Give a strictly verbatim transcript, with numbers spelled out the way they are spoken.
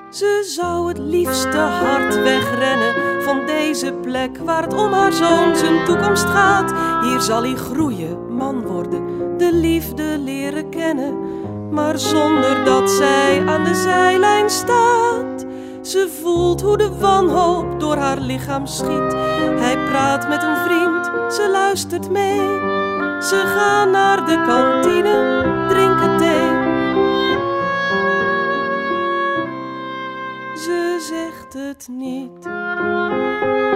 Ze zou het liefste hard wegrennen van deze plek waar het om haar zoon zijn toekomst gaat. Hier zal hij groeien, man worden, de liefde leren kennen, maar zonder dat zij aan de zijlijn staat. Ze voelt hoe de wanhoop door haar lichaam schiet. Hij praat met een vriend, ze luistert mee. Ze gaan naar de kantine, drinken thee. Ze zegt het niet.